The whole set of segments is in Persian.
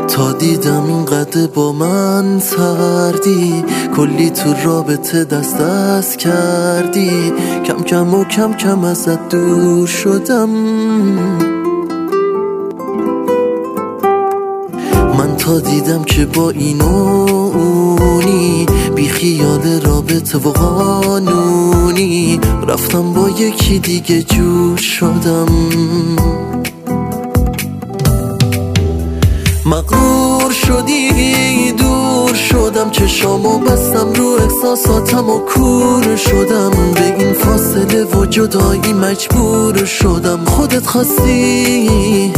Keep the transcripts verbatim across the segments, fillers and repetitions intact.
تا دیدم اینقدر با من سردی، کلی تو رابطه دست دست کردی، کم کم و کم کم ازت دور شدم. من تا دیدم که با این و اونی، بی خیال رابطه و قانونی، رفتم با یکی دیگه جور شدم. مغرور شدی دور شدم، چشامو بستم رو احساساتم و کور شدم. به این فاصله و جدایی مجبور شدم. خودت خواستی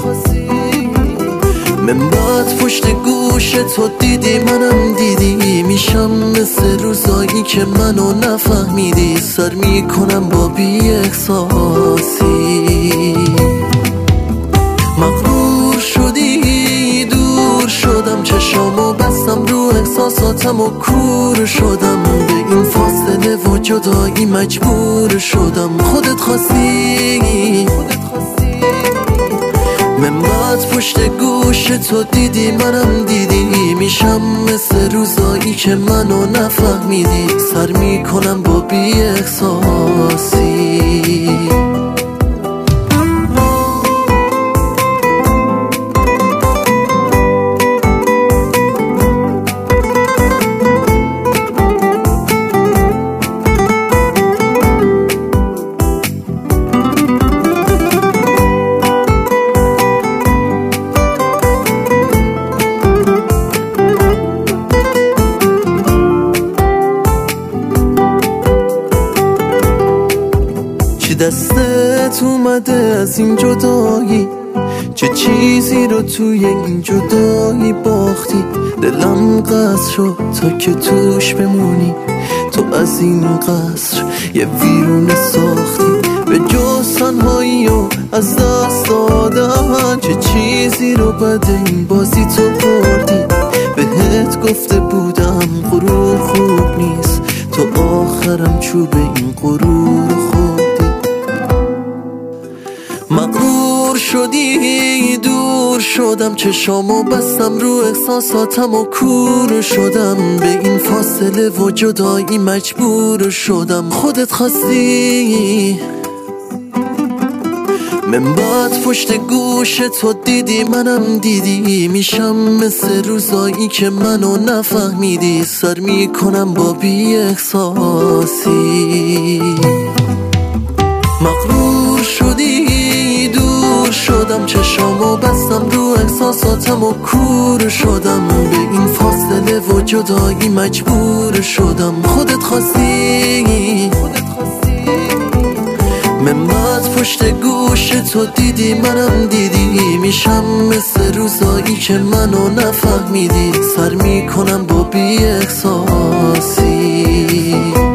من بعد پشت گوش تو دیدی منم دیدی، میشم مثل روزایی که منو نفهمیدی، سر میکنم با بی احساسی. مغرور شدی دور شدم، چشامو بستم رو احساساتم و کور شدم. به این فاصله و جدایی مجبور شدم. خودت خواستی من بعد پشت گوش تو دیدی منم دیدی، میشم مثل روزایی که منو نفهمیدی، سر میکنم با بی احساسی. دستت اومده از این جدایی، چه چیزی رو توی این جدایی باختی. دلم قصر شد تا که توش بمونی، تو از این قصر یه ویرونه ساختی. به جز تنهایی و از دست دادن، چه چیزی رو بعد این بازی تو بردی. بهت گفته بودم غرور خوب نیست، تو آخرم چوب این غرور خوردی. مغرور شدی دور شدم، چشامو بستم رو احساساتم و کور شدم. به این فاصله و جدایی مجبور شدم. خودت خواستی من بعد پشت گوش تو دیدی منم دیدی، میشم مثل روزایی که منو نفهمیدی، سر میکنم با بی احساسی. مغرور شدی دور شدم، چشامو بستم رو احساساتم و کور شدم. به این فاصله و جدایی مجبور شدم. خودت خواستی من بعد پشت گوش تو دیدی منم دیدی، میشم مثل روزایی که منو نفهمیدی، سر میکنم با بی احساسی.